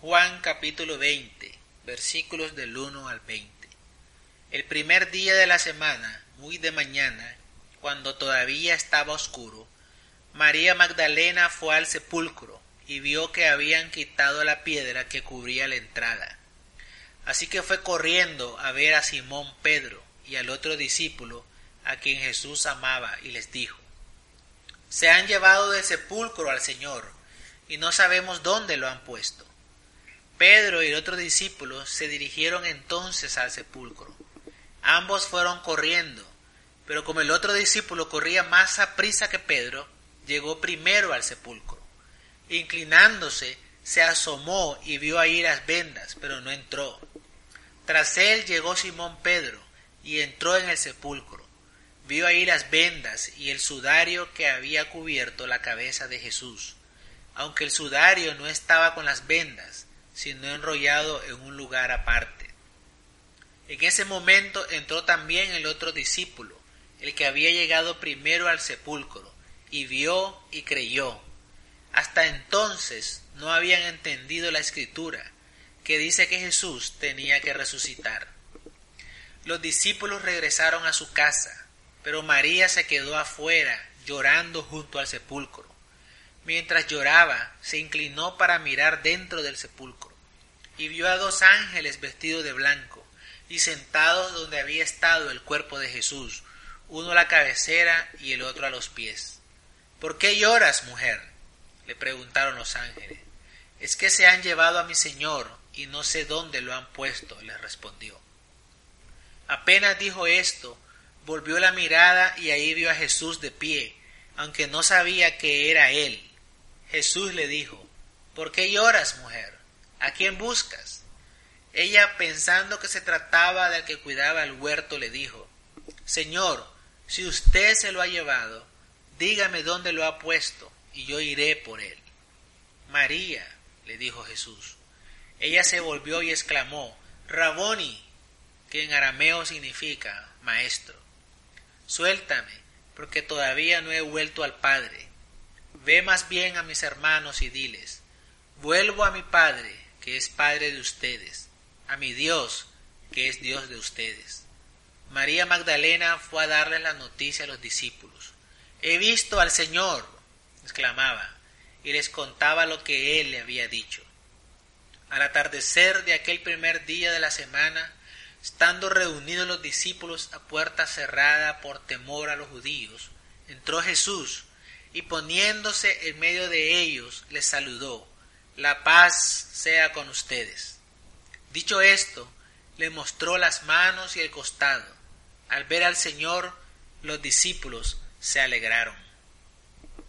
Juan capítulo 20, versículos del 1 al 20. El primer día de la semana, muy de mañana, cuando todavía estaba oscuro, María Magdalena fue al sepulcro y vio que habían quitado la piedra que cubría la entrada. Así que fue corriendo a ver a Simón Pedro y al otro discípulo a quien Jesús amaba y les dijo: «Se han llevado del sepulcro al Señor y no sabemos dónde lo han puesto». Pedro y el otro discípulo se dirigieron entonces al sepulcro. Ambos fueron corriendo, pero como el otro discípulo corría más aprisa que Pedro, llegó primero al sepulcro. Inclinándose, se asomó y vio ahí las vendas, pero no entró. Tras él llegó Simón Pedro y entró en el sepulcro. Vio ahí las vendas y el sudario que había cubierto la cabeza de Jesús, aunque el sudario no estaba con las vendas, sino enrollado en un lugar aparte. En ese momento entró también el otro discípulo, el que había llegado primero al sepulcro, y vio y creyó. Hasta entonces no habían entendido la escritura, que dice que Jesús tenía que resucitar. Los discípulos regresaron a su casa, pero María se quedó afuera, llorando junto al sepulcro. Mientras lloraba, se inclinó para mirar dentro del sepulcro, y vio a dos ángeles vestidos de blanco, y sentados donde había estado el cuerpo de Jesús, uno a la cabecera y el otro a los pies. «¿Por qué lloras, mujer?», le preguntaron los ángeles. «Es que se han llevado a mi Señor, y no sé dónde lo han puesto», les respondió. Apenas dijo esto, volvió la mirada y ahí vio a Jesús de pie, aunque no sabía que era él. Jesús le dijo: «¿Por qué lloras, mujer? ¿A quién buscas?». Ella, pensando que se trataba del que cuidaba el huerto, le dijo: «Señor, si usted se lo ha llevado, dígame dónde lo ha puesto, y yo iré por él». «María», le dijo Jesús. Ella se volvió y exclamó: «Raboni», que en arameo significa maestro. «Suéltame, porque todavía no he vuelto al Padre. Ve más bien a mis hermanos y diles: vuelvo a mi Padre, que es Padre de ustedes, a mi Dios, que es Dios de ustedes». María Magdalena fue a darles la noticia a los discípulos. «He visto al Señor», exclamaba, y les contaba lo que él le había dicho. Al atardecer de aquel primer día de la semana, estando reunidos los discípulos a puerta cerrada por temor a los judíos, entró Jesús y poniéndose en medio de ellos les saludó: «La paz sea con ustedes». Dicho esto, le mostró las manos y el costado. Al ver al Señor, los discípulos se alegraron.